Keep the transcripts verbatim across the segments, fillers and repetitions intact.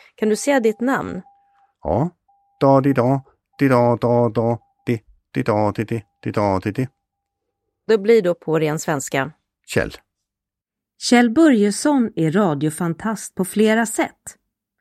Kan du säga ditt namn? Ja. Da di da, di da da da, di di da di di di da di di. Det blir då på ren svenska. Kjell. Kjell Börjesson är radiofantast på flera sätt.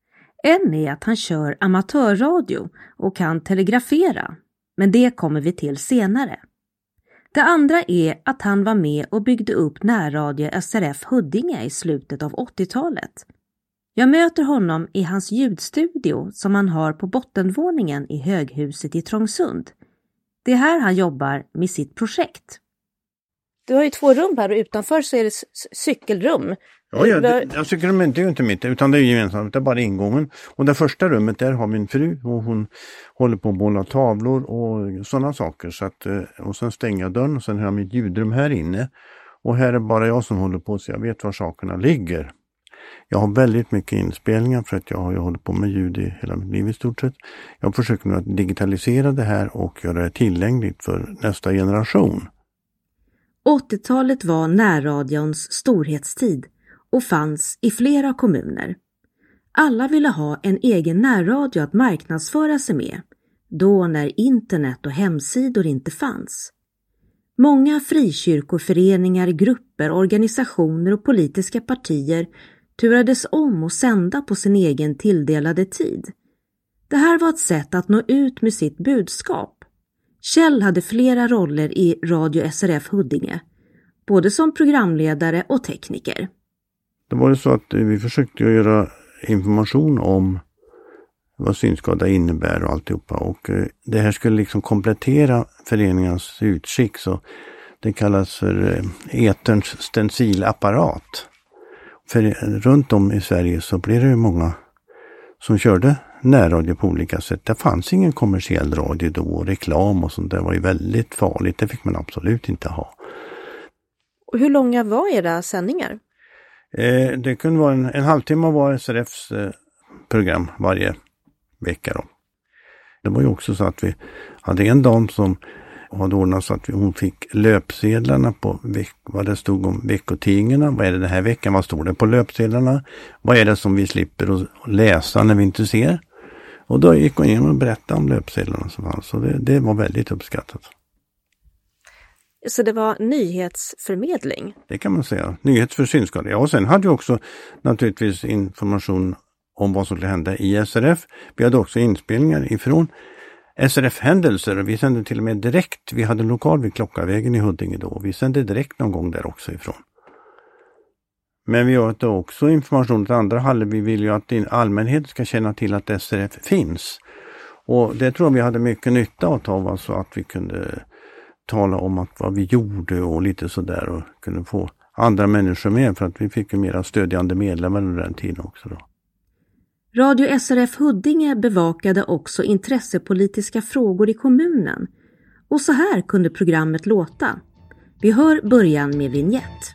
En är att han kör amatörradio och kan telegrafera, men det kommer vi till senare. Det andra är att han var med och byggde upp närradio S R F Huddinge i slutet av åttiotalet. Jag möter honom i hans ljudstudio som han har på bottenvåningen i höghuset i Trångsund. Det är här han jobbar med sitt projekt. Du har ju två rum här och utanför så är det cykelrum. Ja, ja det, jag cykelrummet är ju inte mitt utan det är gemensamt, det är bara ingången. Och det första rummet där har min fru och hon håller på att måla tavlor och sådana saker. Så att, och sen stänger jag dörren och sen har jag mitt ljudrum här inne. Och här är bara jag som håller på så jag vet var sakerna ligger. Jag har väldigt mycket inspelningar för att jag har ju hållit på med ljud i hela mitt liv i stort sett. Jag försöker nu att digitalisera det här och göra det tillgängligt för nästa generation. åttiotalet var närradions storhetstid och fanns i flera kommuner. Alla ville ha en egen närradio att marknadsföra sig med, då när internet och hemsidor inte fanns. Många frikyrkoföreningar, grupper, organisationer och politiska partier turades om och sända på sin egen tilldelade tid. Det här var ett sätt att nå ut med sitt budskap. Kjell hade flera roller i Radio S R F Huddinge, både som programledare och tekniker. Det var ju så att vi försökte göra information om vad synskada innebär och alltihopa. Och det här skulle liksom komplettera föreningens utskick, så det kallas för eterns stencilapparat. För runt om i Sverige så blev det ju många som körde närradio på olika sätt. Det fanns ingen kommersiell radio då, reklam och sånt där var ju väldigt farligt. Det fick man absolut inte ha. Och hur långa var era sändningar? Eh, det kunde vara en, en halvtimme var S R F:s eh, program varje vecka då. Det var ju också så att vi hade en dam som hade ordnat så att vi, hon fick löpsedlarna på veck, vad det stod om veckotidningarna. Vad är det den här veckan? Vad står det på löpsedlarna? Vad är det som vi slipper att läsa när vi inte ser? Och då gick hon in och berättade om löpsedlarna som fanns. Så det, det var väldigt uppskattat. Så det var nyhetsförmedling? Det kan man säga. Nyhets för synskadade. Ja, och sen hade vi också naturligtvis information om vad som skulle hända i S R F. Vi hade också inspelningar ifrån S R F-händelser. Vi sände till och med direkt. Vi hade en lokal vid Klockavägen i Huddinge då. Vi sände direkt någon gång där också ifrån. Men vi har också information till andra hallar. Vi vill ju att allmänheten ska känna till att S R F finns. Och det tror jag vi hade mycket nytta av, alltså att vi kunde tala om att vad vi gjorde och lite sådär och kunde få andra människor med, för att vi fick ju mera stödjande medlemmar under den tiden också då. Radio S R F Huddinge bevakade också intressepolitiska frågor i kommunen. Och så här kunde programmet låta. Vi hör början med vignett.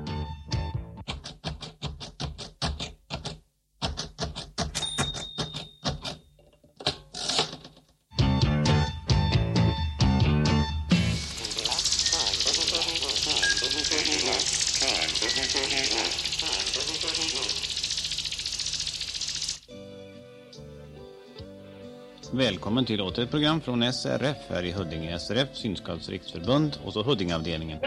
Välkommen till åter ett program från S R F här i Huddinge. S R F, Synskads riksförbund och så Huddingeavdelningen.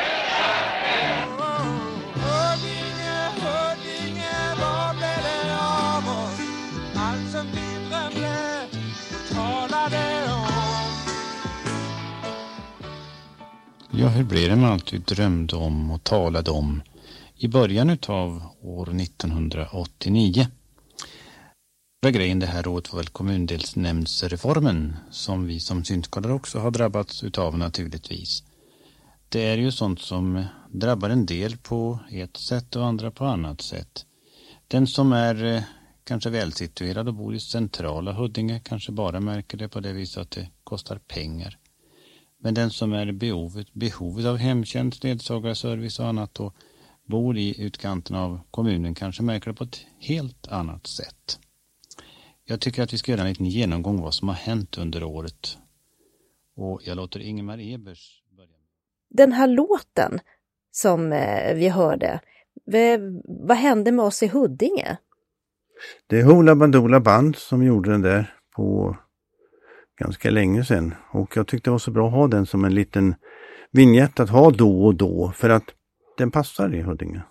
Huddinge, Huddinge, vad blev det av oss? Allt som vi drömde och talade om. Ja, hur blev det man alltid drömde om och talade om i början av år nittonhundraåttionio? Förra grejen det här året var väl kommundelsnämndsreformen som vi som synskadade också har drabbats utav naturligtvis. Det är ju sånt som drabbar en del på ett sätt och andra på annat sätt. Den som är eh, kanske välsituerad och bor i centrala Huddinge kanske bara märker det på det viset att det kostar pengar. Men den som är behovet, behovet av hemtjänst, ledsagarservice och annat och bor i utkanten av kommunen kanske märker det på ett helt annat sätt. Jag tycker att vi ska göra en liten genomgång vad som har hänt under året. Och jag låter Ingemar Ebers börja. Den här låten som eh, vi hörde, v- vad hände med oss i Huddinge? Det är Hoola Bandoola Band som gjorde den där på ganska länge sedan. Och jag tyckte det var så bra att ha den som en liten vignett att ha då och då. För att den passar i Huddinge.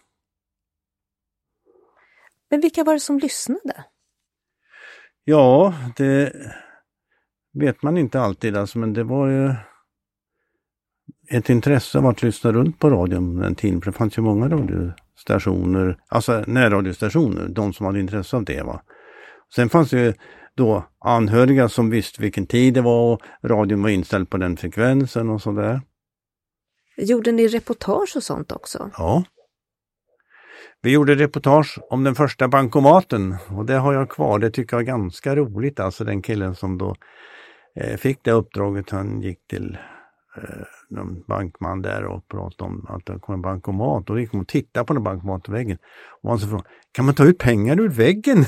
Men vilka var det som lyssnade? Ja, det vet man inte alltid. Alltså, men det var ju ett intresse av att lyssna runt på radion den tiden. För det fanns ju många radiostationer, alltså närradiostationer, de som hade intresse av det. Va? Sen fanns det ju då anhöriga som visste vilken tid det var och radion var inställd på den frekvensen och sådär. Gjorde ni reportage och sånt också? Ja. Vi gjorde reportage om den första bankomaten och det har jag kvar. Det tycker jag är ganska roligt. Alltså den killen som då eh, fick det uppdraget, han gick till eh, någon bankman där och pratade om att det kom en bankomat. Och då gick man och tittade på den bankomatväggen. Och han så frågade, kan man ta ut pengar ur väggen?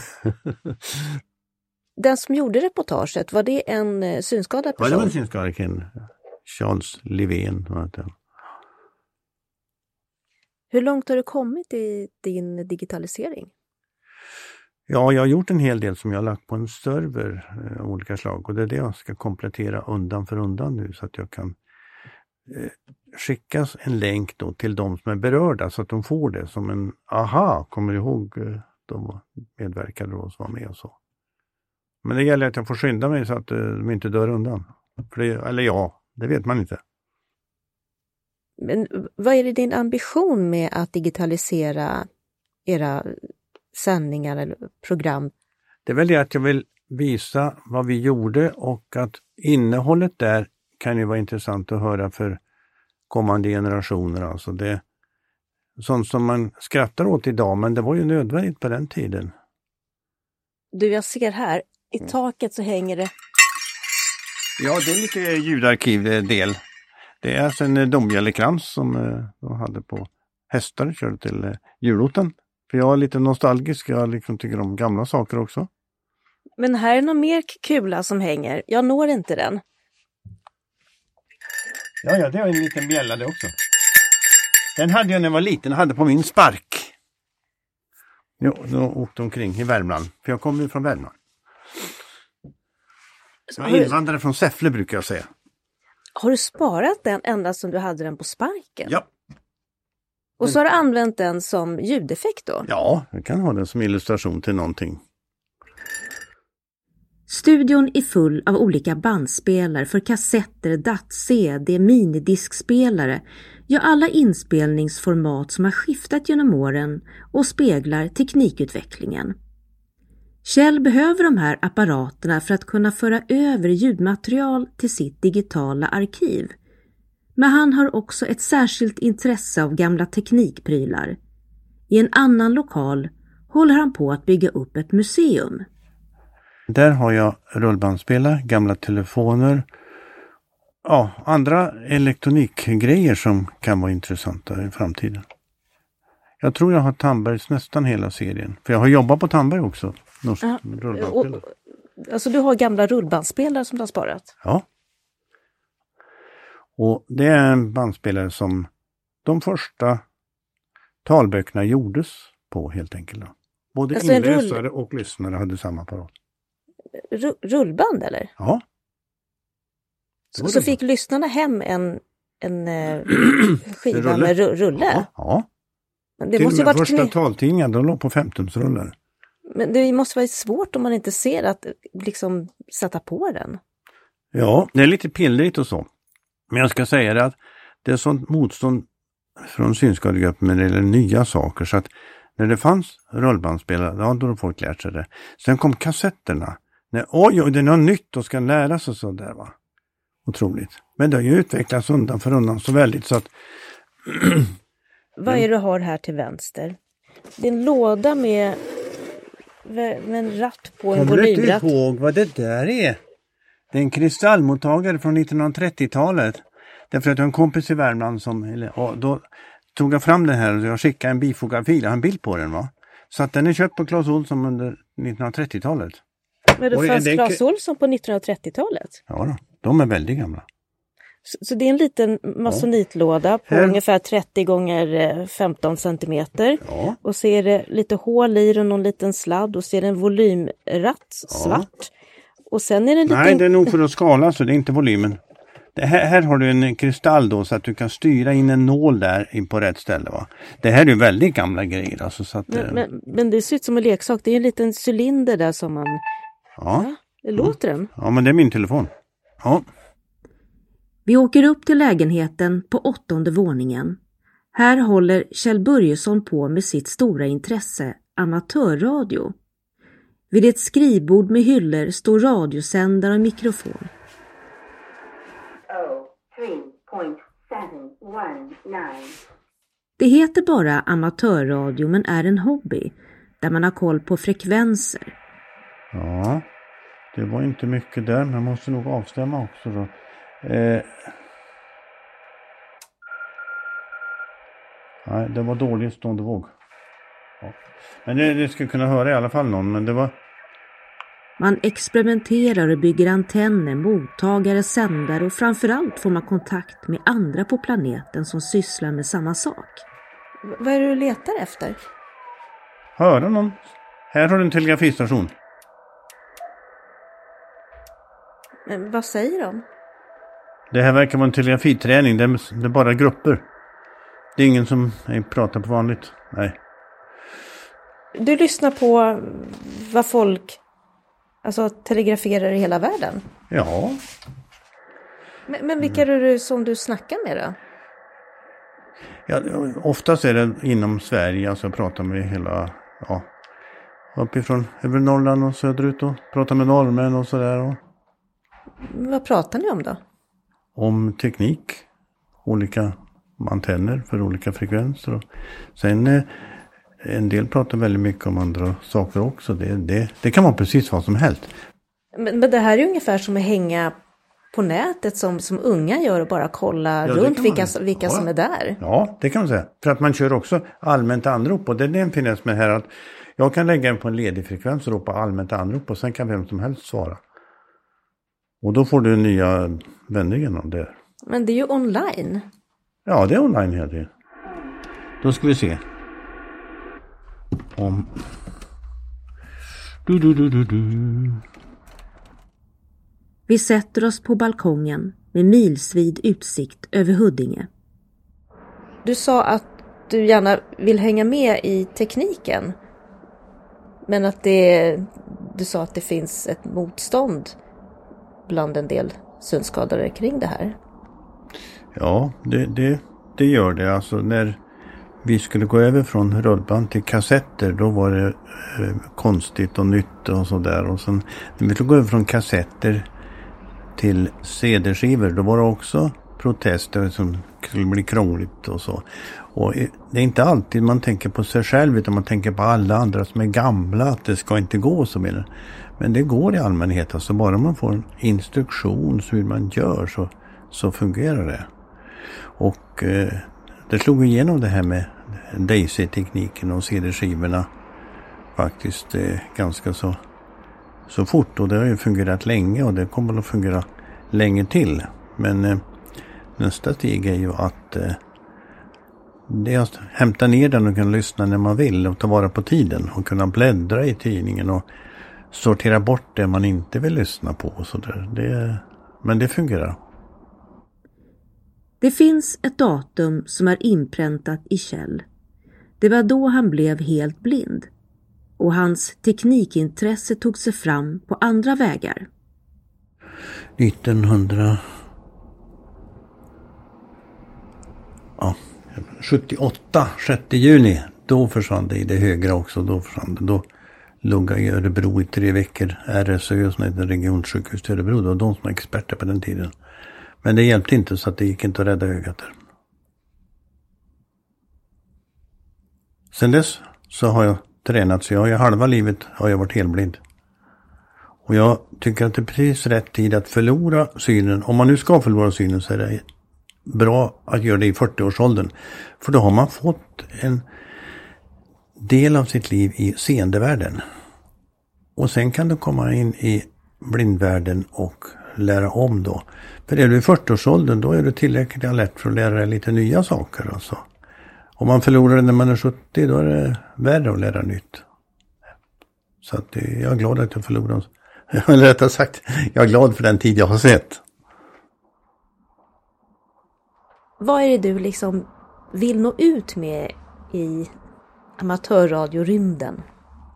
Den som gjorde reportaget, var det en eh, synskadad person? Ja, det var en synskadad kille. Charles Livén. Hur långt har du kommit i din digitalisering? Ja, jag har gjort en hel del som jag har lagt på en server av eh, olika slag. Och det är det jag ska komplettera undan för undan nu så att jag kan eh, skicka en länk då till de som är berörda så att de får det som en aha, kommer ihåg eh, de medverkade och var med och så. Men det gäller att jag får skynda mig så att eh, de inte dör undan. För det, eller ja, det vet man inte. Men vad är det din ambition med att digitalisera era sändningar eller program? Det är väl det att jag vill visa vad vi gjorde och att innehållet där kan ju vara intressant att höra för kommande generationer. Alltså det sånt som man skrattar åt idag, men det var ju nödvändigt på den tiden. Du, jag ser här, i taket så hänger det. Ja, det är lite ljudarkivdel. Det är alltså en domgällekrans som eh, de hade på hästar, körde till eh, juloten. För jag är lite nostalgisk, jag liksom tycker om gamla saker också. Men här är någon mer kula som hänger. Jag når inte den. Ja, ja, det är en liten bjälla det också. Den hade jag när jag var liten, jag hade på min spark. Jo, då åkte omkring i Värmland. För jag kommer ju från Värmland. Jag är invandrare från Säffle brukar jag säga. Har du sparat den ända som du hade den på sparken? Ja. Och så har du använt den som ljudeffekt då? Ja, jag kan ha den som illustration till någonting. Studion är full av olika bandspelare för kassetter, D A T, C D, minidiskspelare. Ja, alla inspelningsformat som har skiftat genom åren och speglar teknikutvecklingen. Kjell behöver de här apparaterna för att kunna föra över ljudmaterial till sitt digitala arkiv. Men han har också ett särskilt intresse av gamla teknikprylar. I en annan lokal håller han på att bygga upp ett museum. Där har jag rullbandspelare, gamla telefoner, ja, andra elektronikgrejer som kan vara intressanta i framtiden. Jag tror jag har Tandbergs nästan hela serien. För jag har jobbat på Tandberg också. Norsk ja, rullbandspelare. Och, alltså du har gamla rullbandspelare som du har sparat? Ja. Och det är en bandspelare som de första talböckerna gjordes på helt enkelt. Både alltså inläsare rull... och lyssnare hade samma apparat. R- rullband eller? Ja. Så, så fick lyssnarna hem en, en eh, skiva rulle. med r- rulle? Ja. ja. Men det till måste och med varit första kni... taltidningen, de låg på femtonhundrarullar. Men det måste vara svårt om man inte ser att liksom sätta på den. Ja, det är lite pillrigt och så. Men jag ska säga det att det är sånt motstånd från synskadegruppen när det gäller nya saker. Så att när det fanns rullbandspelare, ja, då har folk lärt sig det. Sen kom kassetterna. När, oj, oj, det är något nytt och ska lära sig så där, va. Otroligt. Men det har ju utvecklats undan för undan så väldigt så att... Vad är det du har här till vänster? Det är en låda med, med en ratt på en volymratt. Kommer du inte ihåg vad det där är? Det är en kristallmottagare från nittonhundratrettiotalet. Därför att jag har en kompis i Värmland som... Eller, och då tog jag fram den här och jag skickade en bifogad fil. Jag har en bild på den, va? Så att den är köpt på Clas Ohlson under nittonhundratrettiotalet. Men det fanns Clas Ohlson på nittonhundratrettiotalet? Ja då, de är väldigt gamla. Så, så det är en liten masonitlåda på Här. ungefär trettio gånger femton centimeter. Ja. Och så är det lite hål i och någon liten sladd och så är det en volymratt svart. Och sen är det en liten... Nej, det är nog för att skala så det är inte volymen. Det här, här har du en kristall då så att du kan styra in en nål där in på rätt ställe. Va? Det här är ju väldigt gamla grejer. Alltså, så att, men, men, men det ser ut som en leksak. Det är en liten cylinder där som man... Ja. Ja, det låter den. Ja, men det är min telefon. Ja. Vi åker upp till lägenheten på åttonde våningen. Här håller Kjell Börjesson på med sitt stora intresse, amatörradio. Vid ett skrivbord med hyllor står radiosändare och mikrofon. Det heter bara amatörradio men är en hobby där man har koll på frekvenser. Ja, det var inte mycket där men jag måste nog avstämma också då. Eh... Nej, det var dåligt stående våg. Ja. Men det, det skulle kunna höra i alla fall någon, men det var... Man experimenterar och bygger antenner, mottagare, sändare och framförallt får man kontakt med andra på planeten som sysslar med samma sak. V- vad är det du letar efter? Höra någon? Här har du en telegrafistation. Men vad säger de? Det här verkar vara en telegrafiträning, det är, det är bara grupper. Det är ingen som pratar på vanligt, nej. Du lyssnar på vad folk alltså telegraferar i hela världen? Ja. Men, men vilka är det som du snackar med då? Ja, oftast är det inom Sverige, alltså jag pratar med hela, ja, uppifrån över Norrland och söderut och pratar med norrmän och sådär. Och vad pratar ni om då? om teknik, olika antenner för olika frekvenser. Och sen eh, en del pratar väldigt mycket om andra saker också. Det, det, det kan vara precis vad som helst. Men, men det här är ungefär som att hänga på nätet som, som unga gör och bara kolla Ja, runt vilka, man, vilka ja. som är där. Ja, det kan man säga. För att man kör också allmänt anrop. Och det är en finess med här att jag kan lägga en på en ledig frekvens och ropa allmänt anrop och sen kan vem som helst svara. Och då får du nya vändningen om det. Men det är ju online. Ja, det är online hela tiden. Då ska vi se. Om... Du, du, du, du, du. Vi sätter oss på balkongen med milsvid utsikt över Huddinge. Du sa att du gärna vill hänga med i tekniken. Men att det, du sa att det finns ett motstånd bland en del synskadade kring det här. Ja, det, det, det gör det. Alltså när vi skulle gå över från rullband till kassetter, då var det eh, konstigt och nytt och sådär. Och sen när vi skulle gå över från kassetter till C D-skivor, då var det också protester som skulle bli krångligt och så. Och det är inte alltid man tänker på sig själv utan man tänker på alla andra som är gamla, att det ska inte gå så med det. Men det går i allmänhet, alltså bara man får en instruktion så hur man gör så, så fungerar det. Och eh, det slog igenom det här med Daisy-tekniken och C D-skivorna faktiskt eh, ganska så, så fort. Och det har ju fungerat länge och det kommer att fungera länge till. Men eh, nästa steg är ju att eh, det är att hämta ner den och kunna lyssna när man vill och ta vara på tiden och kunna bläddra i tidningen och sortera bort det man inte vill lyssna på och så där. Det, men det fungerar. Det finns ett datum som är inpräntat i Kjell. Det var då han blev helt blind. Och hans teknikintresse tog sig fram på andra vägar. nittonhundrasjuttioåtta, sjätte juni, då försvann det i det högra också. Då försvann det. Då låg jag i Örebro i tre veckor. R S Ö, som heter regionsjukhus till Örebro. Det var de som var experter på den tiden. Men det hjälpte inte så att det gick inte att rädda ögat där. Sen dess så har jag tränat, så jag har ju halva livet har jag varit helblind. Och jag tycker att det är precis rätt tid att förlora synen. Om man nu ska förlora synen så är det bra att göra det i fyrtioårsåldern. För då har man fått en del av sitt liv i seendevärlden. Och sen kan du komma in i blindvärlden och lära om då. För är du i fyrtioårsåldern då är det tillräckligt lätt för att lära dig lite nya saker. Alltså. Om man förlorar det när man är sjuttio då är det värre att lära nytt. Så att jag är glad att jag förlorade. Eller rättare sagt, jag är glad för den tid jag har sett. Vad är det du liksom vill nå ut med i amatörradiorymden?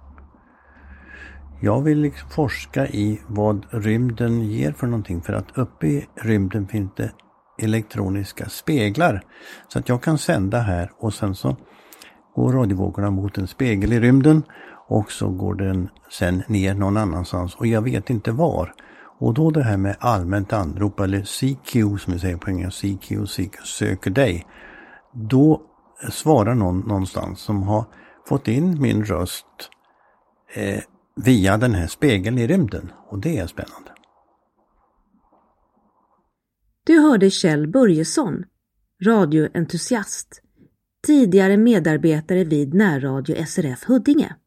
Jag vill liksom forska i vad rymden ger för någonting. För att uppe i rymden finns det elektroniska speglar. Så att jag kan sända här och sen så går radiovågorna mot en spegel i rymden. Och så går den sen ner någon annanstans och jag vet inte var. Och då det här med allmänt anrop eller C Q som vi säger på engelska, C Q, C Q, söker dig. Då svarar någon någonstans som har fått in min röst eh, via den här spegeln i rymden. Och det är spännande. Du hörde Kjell Börjesson, radioentusiast, tidigare medarbetare vid närradio S R F Huddinge.